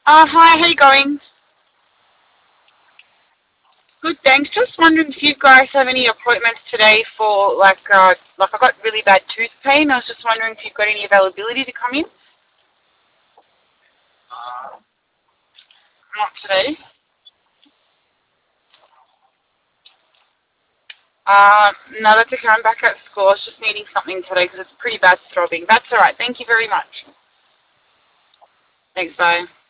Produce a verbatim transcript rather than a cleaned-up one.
Uh, hi, how you going? Good, thanks. Just wondering if you guys have any appointments today for, like, uh, like I got really bad tooth pain. I was just wondering if you've got any availability to come in. Not today. Uh, no, that's okay. I'm back at school. I was just needing something today because it's pretty bad throbbing. That's all right. Thank you very much. Thanks, bye.